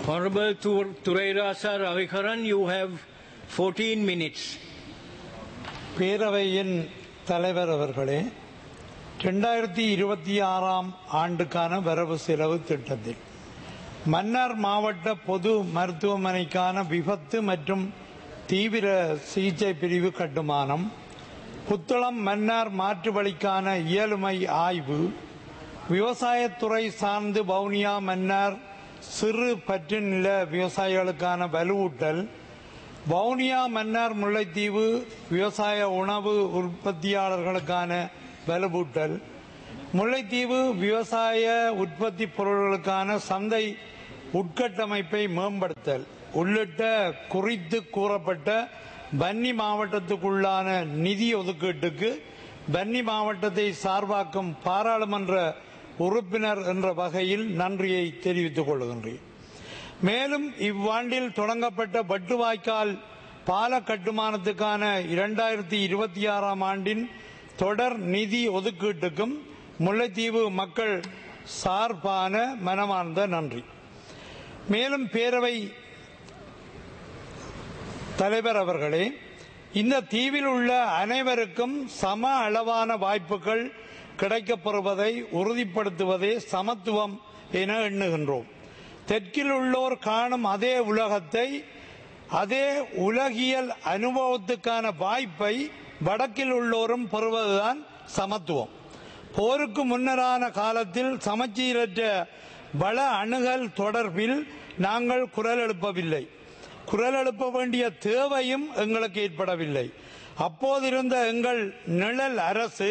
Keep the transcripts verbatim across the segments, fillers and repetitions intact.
Honorable Thurairasa Ravikaran, you have fourteen minutes. பேரவையின் தலைவர் அவர்களே, இரண்டாயிரத்தி இருபத்தி ஆறாம் ஆண்டுக்கான வரவு செலவு திட்டத்தில் மன்னார் மாவட்ட பொது மருத்துவமனைக்கான விபத்து மற்றும் தீவிர சிகிச்சை பிரிவு கட்டுமானம், புத்தளம் மன்னார் மாற்று வழிக்கான இயலுமை ஆய்வு, விவசாயத்துறை சார்ந்து வவுனியா மன்னார் சிறு பற்று நில விவசாயிகளுக்கான வலுவூட்டல், வவுனியா மன்னார் முல்லைத்தீவு விவசாய உணவு உற்பத்தியாளர்களுக்கான வலுவூட்டல், முல்லைத்தீவு விவசாய உற்பத்தி பொருட்களுக்கான சந்தை உட்கட்டமைப்பை மேம்படுத்தல் உள்ளிட்ட குறித்து கூறப்பட்ட வன்னி மாவட்டத்துக்குள்ளான நிதி ஒதுக்கீட்டுக்கு வன்னி மாவட்டத்தை சார்பாக்கும் பாராளுமன்ற உறுப்பினர் என்ற வகையில் நன்றியை தெரிவித்துக் கொள்கின்றேன். மேலும் இவ்வாண்டில் தொடங்கப்பட்ட வட்டுவாய்க்கால் பால கட்டுமானத்துக்கான இரண்டாயிரத்தி இருபத்தி ஆறாம் ஆண்டின் தொடர் நிதி ஒதுக்கீட்டுக்கும் முல்லைத்தீவு மக்கள் சார்பான மனமார்ந்த நன்றி. மேலும் பேரவை தலைவர் அவர்களே, இந்த தீவில் உள்ள அனைவருக்கும் சம அளவான வாய்ப்புகள் கிடைக்கப்பெறுவதை உறுதிப்படுத்துவதே சமத்துவம் என எண்ணுகின்றோம். தெற்கில் உள்ளோர் காணும் அதே உலகத்தை, அதே உலகியல் அனுபவத்துக்கான வாய்ப்பை வடக்கில் உள்ளோரும் பெறுவதுதான் சமத்துவம். போருக்கு முன்னரான காலத்தில் சமச்சீரற்ற வள அணுகல் தொடர்பில் நாங்கள் குரல் எழுப்பவில்லை. குரல் எழுப்ப வேண்டிய தேவையும் எங்களுக்கு ஏற்படவில்லை. அப்போதிருந்த எங்கள் நிழல் அரசு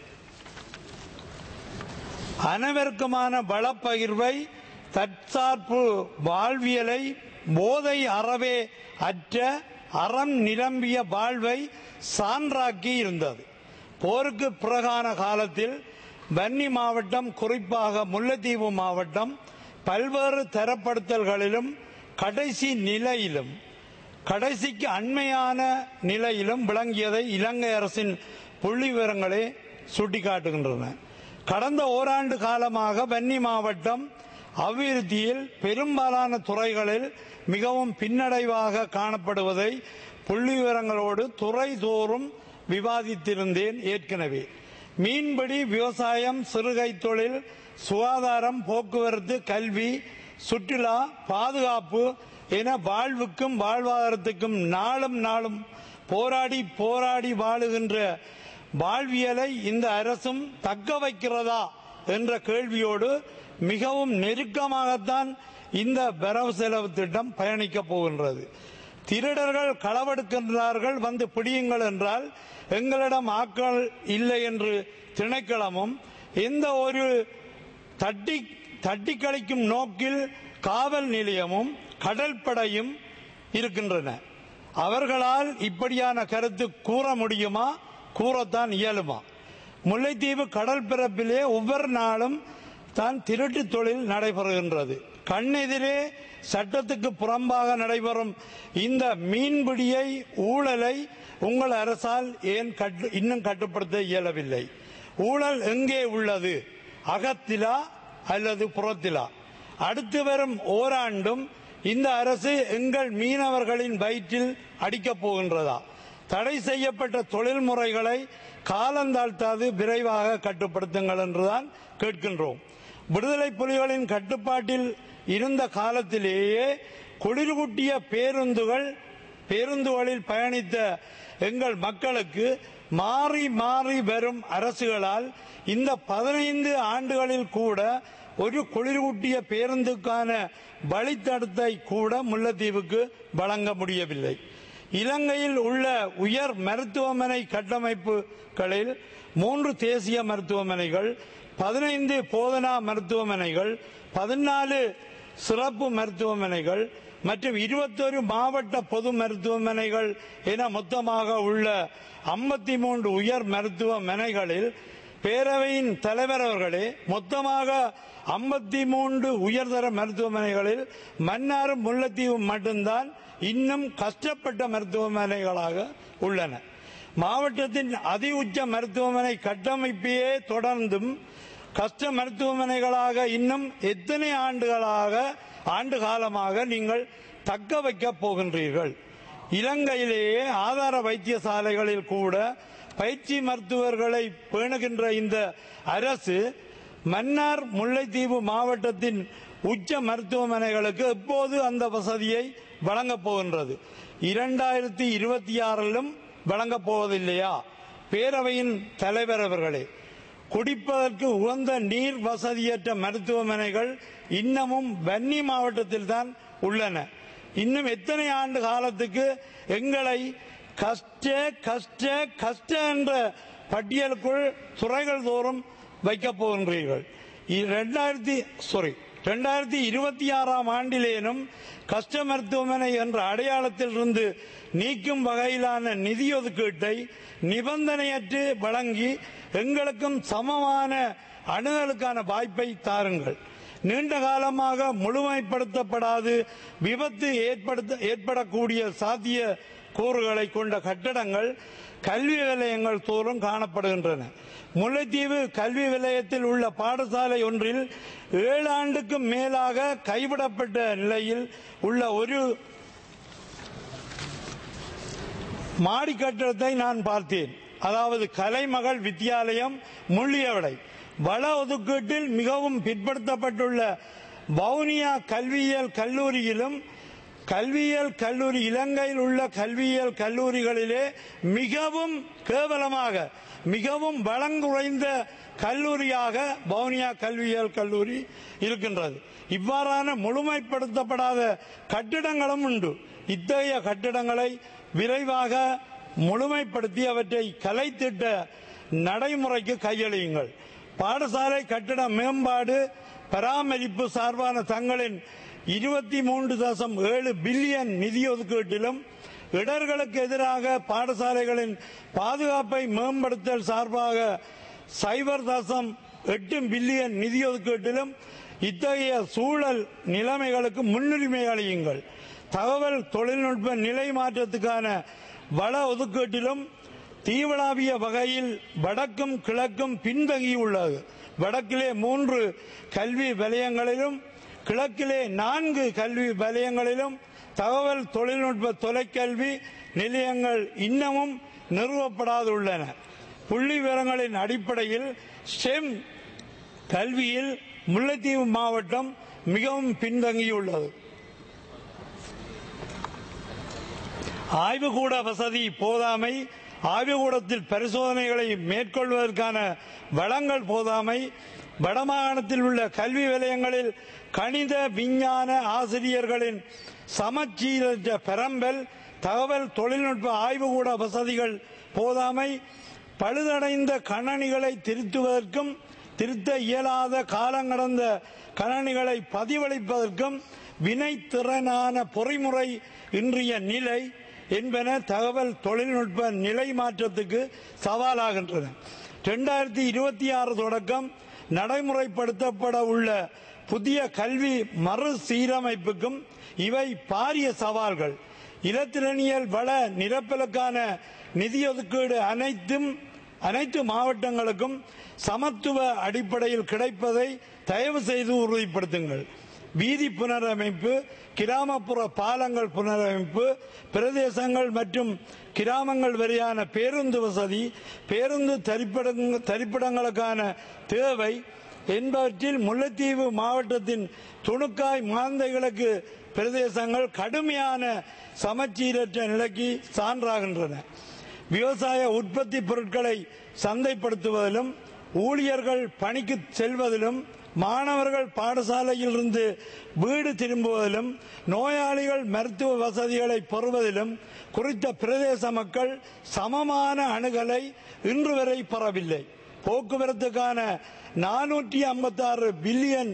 அனைவருக்குமான வளப்பகிர்வை, தற்சார்பு வாழ்வியலை, போதை அறவே அற்ற அறம் நிரம்பிய வாழ்வை சான்றாக்கி இருந்தது. போருக்கு பிறகான காலத்தில் வன்னி மாவட்டம், குறிப்பாக முல்லைத்தீவு மாவட்டம் பல்வேறு தரப்படுத்தல்களிலும் கடைசி நிலையிலும் கடைசிக்கு அண்மையான நிலையிலும் விளங்கியதை இலங்கை அரசின் புள்ளி விவரங்களே சுட்டிக்காட்டுகின்றன. கடந்த ஓராண்டு காலமாக வன்னி மாவட்டம் அபிவிருத்தியில் பெரும்பாலான துறைகளில் மிகவும் பின்னடைவாக காணப்படுவதை புள்ளி விவரங்களோடு துறை தோறும் விவாதித்திருந்தேன். ஏற்கனவே மீன்பிடி, விவசாயம், சிறுகை தொழில், சுகாதாரம், போக்குவரத்து, கல்வி, சுற்றுலா, பாதுகாப்பு என வாழ்வுக்கும் வாழ்வாதாரத்துக்கும் நாளும் நாளும் போராடி போராடி வாழுகின்ற வாழ்வியலை இந்த அரசும் தக்க வைக்கிறதா என்ற கேள்வியோடு மிகவும் நெருக்கமாகத்தான் இந்த வரவு செலவு திட்டம் பயணிக்கப் போகின்றது. திருடர்கள் களவெடுக்கின்றார்கள், வந்து பிடியுங்கள் என்றால் எங்களிடம் ஆட்கள் இல்லை என்று திணைக்களமும், எந்த ஒரு தட்டி தட்டி கழிக்கும் நோக்கில் காவல் நிலையமும் கடற்படையும் இருக்கின்றன. அவர்களால் இப்படியான கருத்து கூற முடியுமா? கூறத்தான் இயலுமா? முல்லைத்தீவு கடல் பரப்பிலே ஒவ்வொரு நாளும் தான் திருட்டு தொழில் நடைபெறுகின்றது. கண்ணெதிரே சட்டத்துக்கு புறம்பாக நடைபெறும் இந்த மீன்பிடியை, ஊழலை உங்கள் அரசால் ஏன் கட்டு இன்னும் கட்டுப்படுத்த இயலவில்லை? ஊழல் எங்கே உள்ளது? அகத்திலா அல்லது புறத்திலா? அடுத்து வரும் ஓராண்டும் இந்த அரசு எங்கள் மீனவர்களின் வயிற்றில் அடிக்கப் போகின்றதா? தடை செய்யப்பட்ட தொழில் முறைகளை காலந்தாழ்த்தாது விரைவாக கட்டுப்படுத்துங்கள் என்றுதான் கேட்கின்றோம். விடுதலை புலிகளின் கட்டுப்பாட்டில் இருந்த காலத்திலேயே குளிர்கூட்டிய பேருந்துகள் பேருந்துகளில் பயணித்த எங்கள் மக்களுக்கு மாறி மாறி வரும் அரசுகளால் இந்த பதினைந்து ஆண்டுகளில் கூட ஒரு குளிர்கூட்டிய பேருந்துக்கான வழித்தடத்தை கூட முல்லைத்தீவுக்கு வழங்க முடியவில்லை. இலங்கையில் உள்ள உயர் மருத்துவமனை கட்டமைப்புகளில் மூன்று தேசிய மருத்துவமனைகள், பதினைந்து போதனா மருத்துவமனைகள், பதினாலு சிறப்பு மருத்துவமனைகள் மற்றும் இருபத்தொரு மாவட்ட பொது மருத்துவமனைகள் என மொத்தமாக உள்ள ஐம்பத்தி மூன்று உயர் மருத்துவமனைகளில் பேரவையின் தலைவர் அவர்களே, மொத்தமாக ஐம்பத்தி மூன்று உயர்தர மருத்துவமனைகளில் மன்னாரும் முல்லைத்தீவு மட்டும்தான் இன்னும் கஷ்டப்பட்ட மருத்துவமனைகளாக உள்ளன. மாவட்டத்தின் அதி உச்ச மருத்துவமனை கட்டமைப்பையே தொடர்ந்தும் கஷ்ட மருத்துவமனைகளாக இன்னும் எத்தனை ஆண்டுகளாக ஆண்டு காலமாக நீங்கள் தக்க வைக்கப் போகின்றீர்கள். இலங்கையிலேயே ஆதார வைத்தியசாலைகளில் கூட பயிற்சி மருத்துவர்களை பேணுகின்ற இந்த அரசு மன்னார் முல்லைத்தீவு மாவட்டத்தின் உச்ச மருத்துவமனைகளுக்கு எப்போது அந்த வசதியை வழங்கப் போகின்றது? இரண்டாயிரத்தி இருபத்தி ஆறிலும் வழங்கப் போவதில்லையா? பேரவையின் தலைவர் அவர்களே, குடிப்பதற்கு உகந்த நீர் வசதியற்ற மருத்துவமனைகள் இன்னமும் வன்னி மாவட்டத்தில் தான் உள்ளன. இன்னும் எத்தனை ஆண்டு காலத்துக்கு எங்களை கஷ்ட கஷ்ட கஷ்ட என்ற பட்டியலுக்குள் துறைகள் தோறும் வைக்கப் போகின்றீர்கள்? இரண்டாயிரத்தி சாரி இரண்டாயிரத்தி இருபத்தி ஆறாம் ஆண்டிலேனும் கஷ்ட மருத்துவமனை என்ற அடையாளத்தில் இருந்து நீக்கும் வகையிலான நிதி ஒதுக்கீட்டை நிபந்தனையற்று வழங்கி எங்களுக்கும் சமமான அணுகலுக்கான வாய்ப்பை தாருங்கள். நீண்ட காலமாக முழுமைப்படுத்தப்படாது விபத்து ஏற்படுத்த ஏற்படக்கூடிய சாத்திய கூறுகளை கொண்ட கட்டடங்கள் கல்வி நிலையங்கள் தோறும் காணப்படுகின்றன. முல்லைத்தீவு கல்வி நிலையத்தில் உள்ள பாடசாலை ஒன்றில் ஏழு ஆண்டுக்கும் மேலாக கைவிடப்பட்ட நிலையில் உள்ள ஒரு மாடி கட்டடத்தை நான் பார்த்தேன். அதாவது கலைமகள் வித்தியாலயம் முள்ளியவடை. வள ஒதுக்கீட்டில் மிகவும் பிற்படுத்தப்பட்டுள்ள வவுனியா கல்வியியல் கல்லூரியிலும் கல்வியியல் கல்லூரி இலங்கையில் உள்ள கல்வியியல் கல்லூரிகளிலே மிகவும் கேவலமாக மிகவும் வளங்குறைந்த கல்லூரியாக வவுனியா கல்வியியல் கல்லூரி இருக்கின்றது. இவ்வாறான முழுமைப்படுத்தப்படாத கட்டிடங்களும் உண்டு. இத்தகைய கட்டிடங்களை விரைவாக முழுமைப்படுத்தி அவற்றை கலைத்திட்ட நடைமுறைக்கு கையளியுங்கள். பாடசாலை கட்டிட மேம்பாடு பராமரிப்பு சார்பான தங்களின் இருபத்தி மூன்று தசம் ஏழு பில்லியன் நிதி ஒதுக்கீட்டிலும் இடர்களுக்கு எதிராக பாடசாலைகளின் பாதுகாப்பை மேம்படுத்தல் சார்பாக சைபர் தசம் எட்டு பில்லியன் நிதி ஒதுக்கீட்டிலும் இத்தகைய சூழல் நிலைமைகளுக்கு முன்னுரிமை அளியுங்கள். தகவல் தொழில்நுட்ப நிலை மாற்றத்துக்கான வள ஒதுக்கீட்டிலும் தீவிளாவிய வகையில் வடக்கும் கிழக்கும் பின்தங்கியுள்ளது. வடக்கிலே மூன்று கல்வி வலயங்களிலும் கிழக்கிலே நான்கு கல்வி வலயங்களிலும் தகவல் தொழில்நுட்ப தொலைக்கல்வி நிலையங்கள் இன்னமும் நிறுவப்படாதுள்ளன. புள்ளி விவரங்களின் அடிப்படையில் ஸ்டெம் கல்வியில் முல்லைத்தீவு மாவட்டம் மிகவும் பின்தங்கியுள்ளது. ஆய்வுகூட வசதி போதாமை, ஆய்வுகூடத்தில் பரிசோதனைகளை மேற்கொள்வதற்கான வளங்கள் போதாமை, வடமாகாணத்தில் உள்ள கல்வி நிலையங்களில் கணித விஞ்ஞான ஆசிரியர்களின் சமச்சீரற்ற பெரம்பல், தகவல் தொழில்நுட்ப ஆய்வுகூட வசதிகள் போதாமை, பழுதடைந்த கணனிகளை திருத்துவதற்கும் திருத்த இயலாத காலங்கடந்த கணனிகளை பதிவளிப்பதற்கும் வினைத்திறனான பொறிமுறை இன்றைய நிலை என்பன தகவல் தொழில்நுட்ப நிலை மாற்றத்துக்கு சவாலாகின்றன. இரண்டாயிரத்தி இருபத்தி ஆறு தொடக்கம் நடைமுறைப்படுத்தப்பட உள்ள புதிய கல்வி மறுசீரமைப்புக்கும் இவை பாரிய சவால்கள். இலத்திரனியல் வள நிரப்பலுக்கான நிதி ஒதுக்கீடு அனைத்தும் அனைத்து மாவட்டங்களுக்கும் சமத்துவ அடிப்படையில் கிடைப்பதை தயவு செய்து உறுதிப்படுத்துங்கள். வீதி புனரமைப்பு, கிராமப்புற பாலங்கள் புனரமைப்பு, பிரதேசங்கள் மற்றும் கிராமங்கள் வரையான பேருந்து வசதி, பேருந்து தரிப்பிடங்களுக்கான தேவை என்பவற்றில் முல்லைத்தீவு மாவட்டத்தின் துணுக்காய் மாந்த கிழக்கு பிரதேசங்கள் கடுமையான சமச்சீரற்ற நிலைக்கு சான்றாகின்றன. விவசாய உற்பத்தி பொருட்களை சந்தைப்படுத்துவதிலும், ஊழியர்கள் பணிக்கு செல்வதிலும், மாணவர்கள் பாடசாலையில் இருந்து வீடு திரும்புவதிலும், நோயாளிகள் மருத்துவ வசதிகளை பெறுவதிலும் குறித்த பிரதேச மக்கள் சமமான அணுகலை இன்று வரை பெறவில்லை. போக்குவரத்துக்கான நானூற்றி ஐம்பத்தி ஆறு பில்லியன்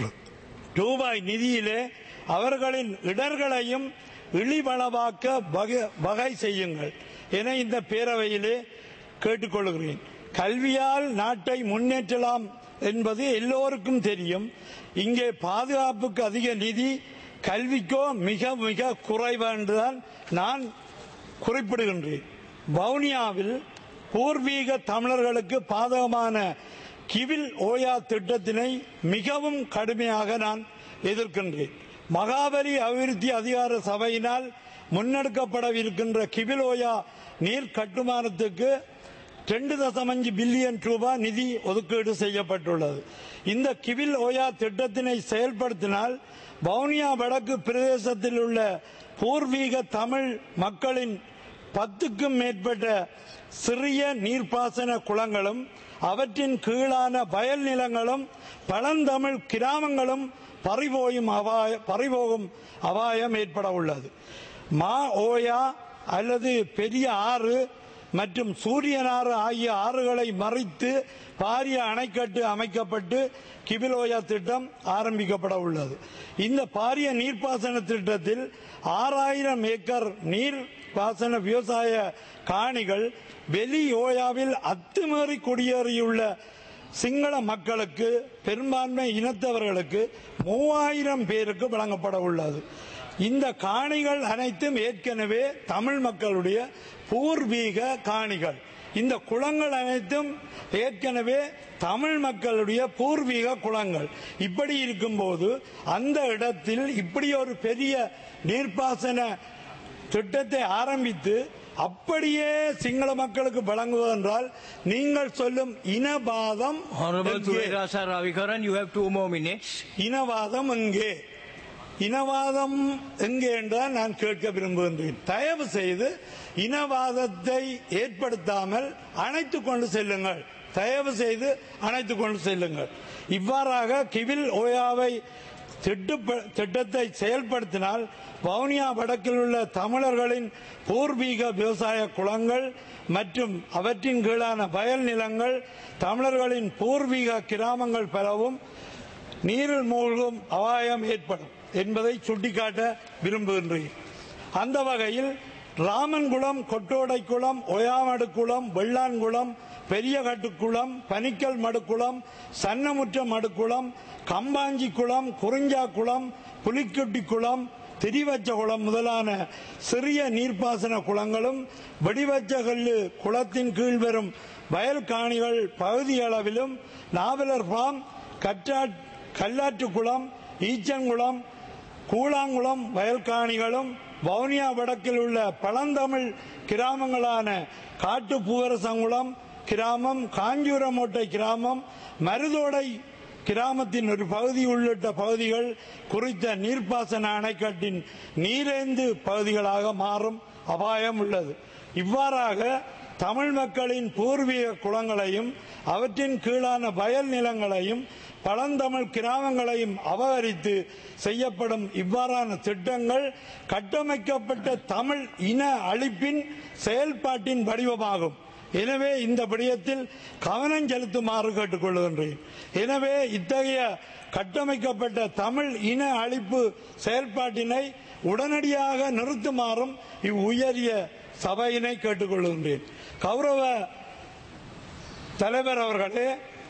ரூபாய் நிதியிலே அவர்களின் இடர்களையும் இழிவளவாக்க வகை செய்யுங்கள் என இந்த பேரவையிலே கேட்டுக்கொள்கிறேன். கல்வியால் நாட்டை முன்னேற்றலாம் என்பது எல்லோருக்கும் தெரியும். இங்கே பாதுகாப்புக்கு அதிக நிதி, கல்விக்கோ மிக மிக குறைவு என்றுதான் நான் குறிப்பிடுகின்றேன். வவுனியாவில் பூர்வீக தமிழர்களுக்கு பாதகமான கிவில் ஓயா திட்டத்தினை மிகவும் கடுமையாக நான் எதிர்க்கின்றேன். மகாபலி அபிவிருத்தி அதிகார சபையினால் முன்னெடுக்கப்படவிருக்கின்ற கிபில் ஓயா நீர் கட்டுமானத்துக்கு ரெண்டு தசம் அஞ்சு பில்லியன் ரூபாய் நிதி ஒதுக்கீடு செய்யப்பட்டுள்ளது. இந்த கிபில் ஓயா திட்டத்தினை செயல்படுத்தினால் வவுனியா வடக்கு பிரதேசத்தில் உள்ள பூர்வீக தமிழ் மக்களின் பத்துக்கும் மேற்பட்ட சிறிய நீர்ப்பாசன குளங்களும் அவற்றின் கீழான வயல் நிலங்களும் பழந்தமிழ் கிராமங்களும் பறிபோயும் அபாய பறிபோகும் அபாயம் ஏற்பட உள்ளது. மா ஓயா அல்லது பெரிய ஆறு மற்றும் சூரியனாறு ஆகிய ஆறுகளை மறைத்து பாரிய அணைக்கட்டு அமைக்கப்பட்டு கிபிலோயா திட்டம் ஆரம்பிக்கப்பட உள்ளது. இந்த பாரிய நீர்ப்பாசன திட்டத்தில் ஆறாயிரம் ஏக்கர் நீர்ப்பாசன விவசாய காணிகள் வெளி ஓயாவில் அத்துமீறி குடியேறியுள்ள சிங்கள மக்களுக்கு, பெரும்பான்மை இனத்தவர்களுக்கு மூவாயிரம் பேருக்கு வழங்கப்பட உள்ளது. இந்த காணிகள் அனைத்தும் ஏற்கனவே தமிழ் மக்களுடைய பூர்வீக காணிகள். இந்த குளங்கள் அனைத்தும் ஏற்கனவே தமிழ் மக்களுடைய பூர்வீக குளங்கள். இப்படி இருக்கும்போது அந்த இடத்தில் இப்படி ஒரு பெரிய நீர்ப்பாசன திட்டத்தை ஆரம்பித்து அப்படியே சிங்கள மக்களுக்கு வழங்குவதென்றால் நீங்கள் சொல்லும் இனவாதம். இனவாதம் எங்கே? இனவாதம் எங்கே என்றால் நான் கேட்க விரும்புகின்றேன். தயவு செய்து இனவாதத்தை ஏற்படுத்தாமல் அணைத்துக் கொண்டு செல்லுங்கள். தயவு செய்து அணைத்துக் கொண்டு செல்லுங்கள். இவ்வாறாக கிபில் ஓயாவை திட்டத்தை செயல்படுத்தினால் வவுனியா வடக்கில் உள்ள தமிழர்களின் பூர்வீக விவசாய குளங்கள் மற்றும் அவற்றின் கீழான வயல் நிலங்கள், தமிழர்களின் பூர்வீக கிராமங்கள் பெறவும் நீரில் மூழ்கும் அபாயம் ஏற்படும் என்பதை சுட்டிக்காட்ட விரும்புகின்றேன். அந்த வகையில் ராமன்குளம், கொட்டோடைக்குளம், ஒயாமடுக்குளம், வெள்ளான்குளம், பெரியகட்டுக்குளம், பனிக்கல் மடுக்குளம், சன்னமுற்ற மடுக்குளம், கம்பாஞ்சி குளம், குறிஞ்சா குளம், புலிக்குட்டி குளம், திரிவச்சகுளம் முதலான சிறிய நீர்ப்பாசன குளங்களும் வெடிவச்சகல்லு குளத்தின் கீழ் வரும் வயல் காணிகள் பகுதியளவிலும் நாவலர் ஃபார்ம், கல்லாற்றுக்குளம், ஈச்சங்குளம், கூழாங்குளம் வயல் காணிகளும் வவுனியா வடக்கில் உள்ள பழந்தமிழ் கிராமங்களான காட்டு பூவரசங்குளம் கிராமம், காஞ்சூரமோட்டை கிராமம், மருதோடை கிராமத்தின் ஒரு பகுதி உள்ளிட்ட பகுதிகள் குறித்த நீர்ப்பாசன அணைக்கட்டின் நீரேந்து பகுதிகளாக மாறும் அபாயம் உள்ளது. இவ்வாறாக தமிழ் மக்களின் பூர்வீக குளங்களையும் அவற்றின் கீழான வயல் நிலங்களையும் பழந்தமிழ் கிராமங்களையும் அபகரித்து செய்யப்படும் இவ்வாறான திட்டங்கள் கட்டமைக்கப்பட்ட தமிழ் இன அழிப்பின் செயல்பாட்டின் வடிவமாகும். எனவே இந்த விடயத்தில் கவனம் செலுத்துமாறு கேட்டுக்கொள்கின்றேன். எனவே இத்தகைய கட்டமைக்கப்பட்ட தமிழ் இன அழிப்பு செயல்பாட்டினை உடனடியாக நிறுத்துமாறும் இவ்வுயரிய சபையினை கேட்டுக்கொள்கின்றேன். கௌரவ தலைவர் அவர்களே,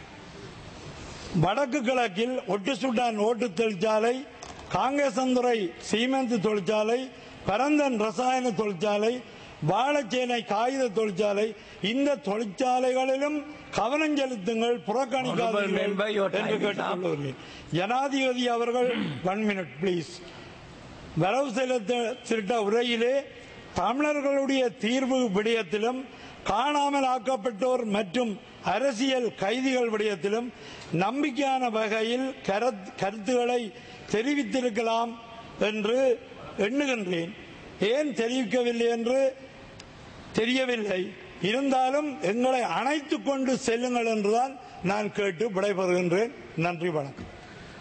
வடக்கு கிழக்கில் ஒட்டுசுட்டான் ஓட்டு தொழிற்சாலை, காங்கேசந்துறை சீமெந்து தொழிற்சாலை, பரந்தன் ரசாயன தொழிற்சாலை, வாழைச்சேனை காகித தொழிற்சாலை, இந்த தொழிற்சாலைகளிலும் கவனம் செலுத்துங்கள், புறக்கணிக்காதீர்கள் என்று கேட்டுக்கொள்கிறேன். ஜனாதிபதி அவர்கள் ஒன் மினிட் பிளீஸ். வரவு செலுத்த உரையிலே தமிழர்களுடைய தீர்வு விடயத்திலும் காணாமல் ஆக்கப்பட்டோர் மற்றும் அரசியல் கைதிகள் விடயத்திலும் நம்பிக்கையான வகையில் கருத்துக்களை தெரிவித்திருக்கலாம் என்று எண்ணுகின்றேன். ஏன் தெரிவிக்கவில்லை என்று தெரியவில்லை. இருந்தாலும் எங்களை அணைத்துக் கொண்டு செல்லுங்கள் என்றுதான் நான் கேட்டு விடைபெறுகின்றேன். நன்றி, வணக்கம்.